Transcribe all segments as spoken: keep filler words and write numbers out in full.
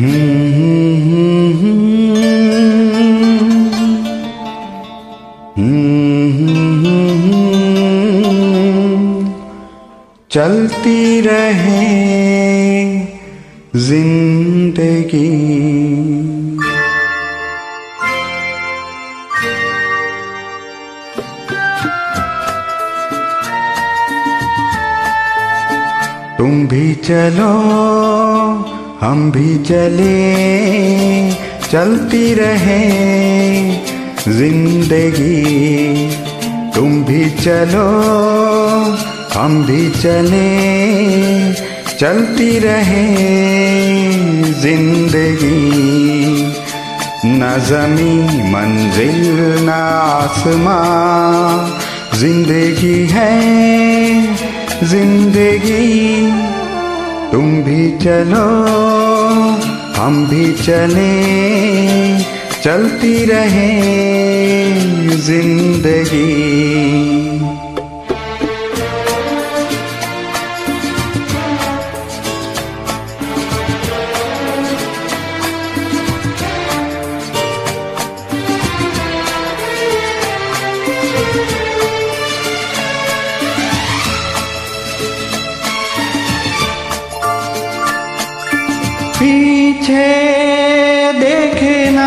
चलती रहे जिंदगी। तुम भी चलो हम भी चले, चलती रहे जिंदगी। तुम भी चलो हम भी चले, चलती रहे जिंदगी। न ज़मीं मंजिल न आसमां, जिंदगी है जिंदगी। तुम भी चलो हम भी चले, चलती रहे जिंदगी। पीछे देखे ना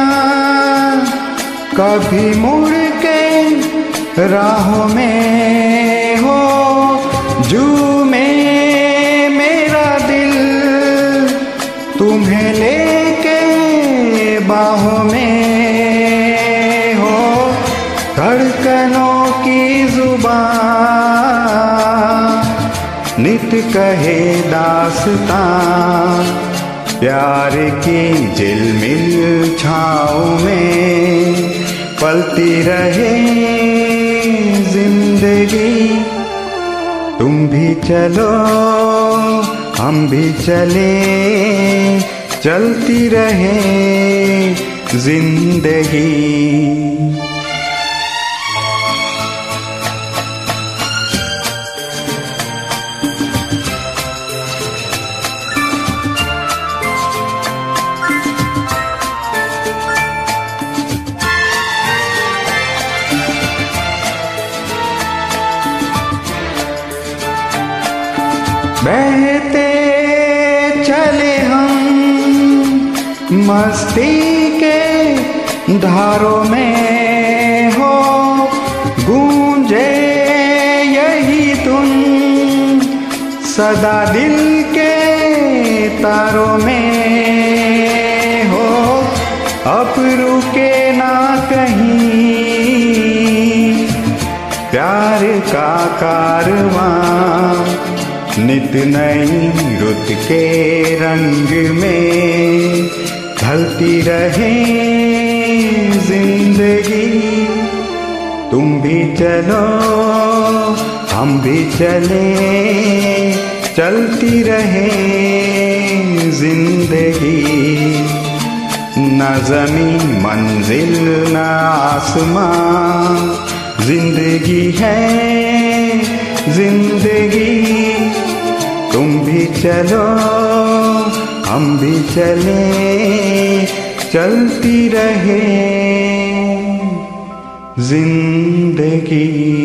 कभी मुड़ के राहों में हो, झूमे मेरा दिल तुम्हें लेके बाहों में हो। धड़कनों की जुबान नित कहे दास्तां, प्यार की झिलमिल छाँव में पलती रहे जिंदगी। तुम भी चलो हम भी चले, चलती रहे जिंदगी। बहते चले हम मस्ती के धारों में हो, गूंजे यही धुन सदा दिल के तारों में हो। अब रुके ना कहीं प्यार का कारवां, नित नई रुत के रंग में ढलती रहे जिंदगी। तुम भी चलो हम भी चले, चलती रहे जिंदगी। न ज़मीं मंजिल न आसमां, जिंदगी है जिंदगी। तुम भी चलो हम भी चले, चलती रहे जिंदगी।